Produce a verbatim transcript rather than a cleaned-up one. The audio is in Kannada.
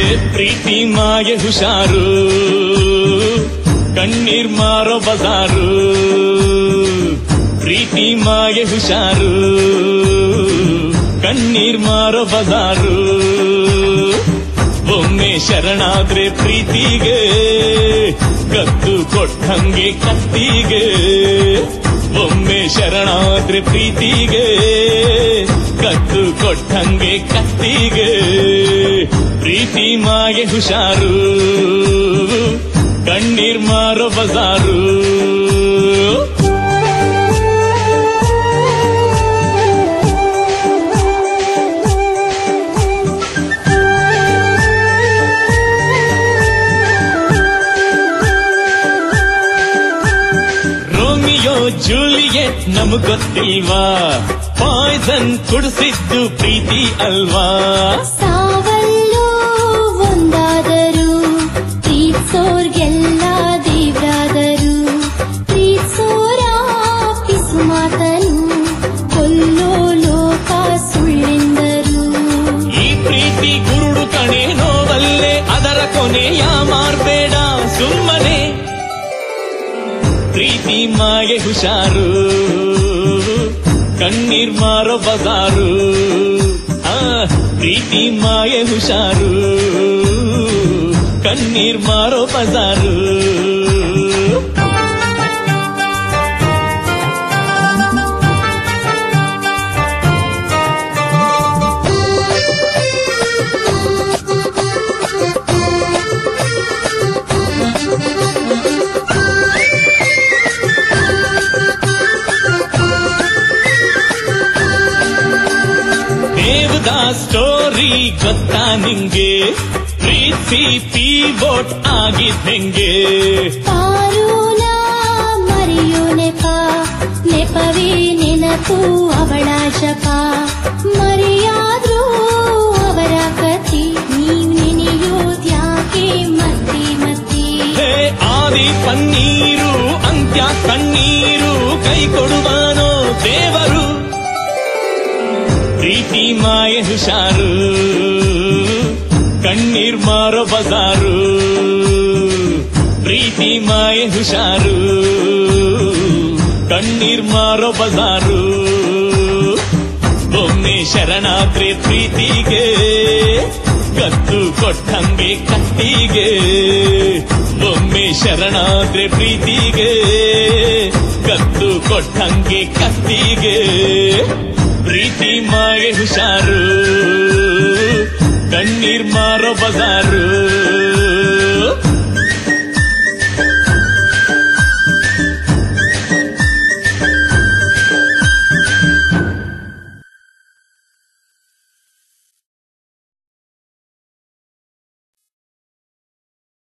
ಪ್ರೀತಿ ಮಾಯೆ ಹುಷಾರು, ಕಣ್ಣೀರ್ ಮಾರೋ ಬಜಾರು. ಪ್ರೀತಿ ಮಾಯೆ ಹುಷಾರು, ಕಣ್ಣೀರ್ ಮಾರೋ ಬಜಾರು. ಒಮ್ಮೆ ಶರಣಾದ್ರೆ ಪ್ರೀತಿಗೆ, ಕತ್ತು ಕೊಟ್ಟಂಗೆ ಕತ್ತಿಗೆ. ಒಮ್ಮೆ ಶರಣಾದ್ರೆ ಪ್ರೀತಿಗೆ, ಕತ್ತು ಕೊಟ್ಟಂಗೆ ಕತ್ತಿಗೆ. ಪ್ರೀತಿ ಮಾಯೆ ಹುಷಾರು, ಕಣ್ಣೀರ್ ಮಾರೋ ಬಜಾರು. ರೋಮಿಯೋ ಜೂಲಿಯೆಟ್ ನಮಗ್ ಗೊತ್ತಿಲ್ವಾ, ಪಾಯ್ಸನ್ ಕುಡಿಸಿದ್ದು ಪ್ರೀತಿ ಅಲ್ವಾ. ಸಾವಲ್ಲೂ ಒಂದಾದರು, ಪ್ರೀತ್ಸೋರ್ಗೆಲ್ಲ ದೇವ್ರಾದರು. ಪ್ರೀತ್ಸೋರ ಪಿಸು ಮಾತನು, ಕೊಲ್ಲೋ ಲೋಕ ಸುಳ್ಳೆಂದರು. ಈ ಪ್ರೀತಿ ಗುರುಡು ಕಣೆ ನೋವಲ್ಲೇ, ಅದರ ಕೊನೆಯ ಮಾರ್ಬೇಡ ಸುಮ್ಮನೆ. ಪ್ರೀತಿ ಮಾಯೆ ಹುಷಾರು, ಕಣ್ಣೀರ್ ಮಾರೋ ಬಜಾರು. ಆ ಪ್ರೀತಿ ಮಾಯೆ ಹುಷಾರು, ಕಣ್ಣೀರ್ ಮಾರೋ ಬಜಾರು. ದೇವದಾಸ್ ಸ್ಟೋರಿ ಗೊತ್ತಾ ನಿಂಗೆ, ಪ್ರೀತಿ ಪಿವೋಟ್ ಆಗಿದ್ದಂಗೆ. ಪಾರೂನ ಮರೆಯೋ ನೆಪ, ನೆಪವೇ ನೆನಪು ಅವಳ ಜಪ. ಮರೆಯಾದ್ರೂ ಅವರ ಕಥೆ, ನೀವ್ ನೆನೆಯೋದ್ಯಾಕೆ ಮತ್ತೆ ಮತ್ತೆ. ಆದಿ ಪನ್ನೀರು ಅಂತ್ಯ ಕಣ್ಣೀರು, ಕೈ ಕೊಡುವಾನೋ ದೇವರು. ಪ್ರೀತಿ ಮಾಯೆ ಹುಷಾರು, ಕಣ್ಣೀರ್ ಮಾರೋ ಬಜಾರು. ಪ್ರೀತಿ ಮಾಯೆ ಹುಷಾರು, ಕಣ್ಣೀರ್ ಮಾರೋ ಬಜಾರು. ಒಮ್ಮೆ ಶರಣಾದ್ರೆ ಪ್ರೀತಿಗೆ, ಕತ್ತು ಕೊಟ್ಟಂಗೆ ಕತ್ತಿಗೆ. ಒಮ್ಮೆ ಶರಣಾದ್ರೆ ಪ್ರೀತಿಗೆ, ಕತ್ತು ಕೊಟ್ಟಂಗೆ ಕತ್ತಿಗೆ. ಪ್ರೀತಿ ಮಾಯೆ ಹುಷಾರು, ಕಣ್ಣೀರ್ ಮಾರೋ ಬಜಾರು.